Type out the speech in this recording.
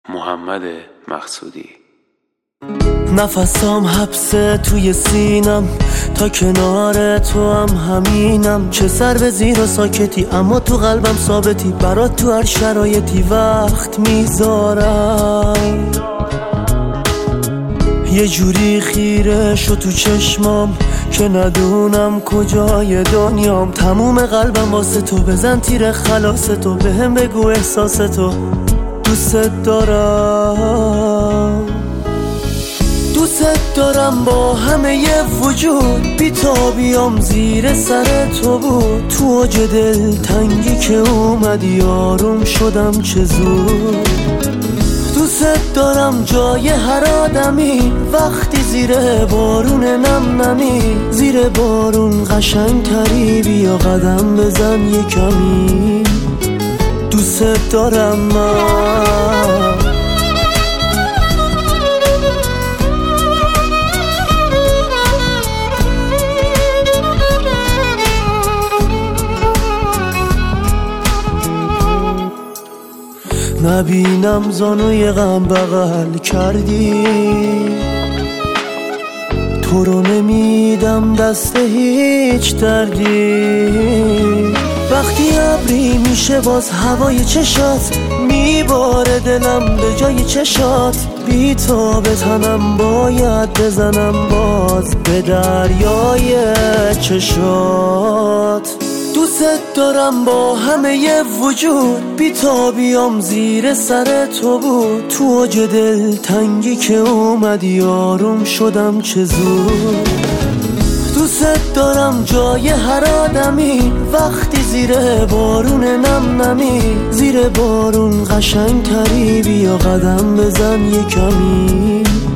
محمد مقصودی. نفسام حبسه توی سینم، تا کنار تو هم همینم. چه سر به زیر و ساکتی اما تو قلبم ثابتی. برات تو هر شرایطی وقت میذارم. یه جوری خیره شو تو چشمام که ندونم کجای دنیام. تموم قلبم واسه تو، بزن تیر خلاص تو. بهم بگو احساس تو، دوست دارم. دوست دارم با همه ی وجود، بی تا بیام زیر سر تو بود. تو اوج دل تنگی که اومدی آروم شدم چه زود. دوست دارم جای هر آدمی وقتی زیر بارون نم نمی. زیر بارون قشنگ تری بیا قدم بزن یه کمی. دوست دارم من. نبینم زانوی غم بغل کردی، تو رو نمیدم دست هیچ دردی. وقتی ابری میشه باز هوای چشات، میباره دلم به جای چشات. بی تا به تنم باید بزنم باز به دریای چشات. دوست دارم با همه ی وجود، بی تا بیام زیر سر تو بود. تو اوج دل تنگی که اومدی آروم شدم چه زود. دوست دارم جای هر آدمی وقتی زیر بارون نم نمی. زیر بارون قشنگ تری بیا قدم بزن یه کمی.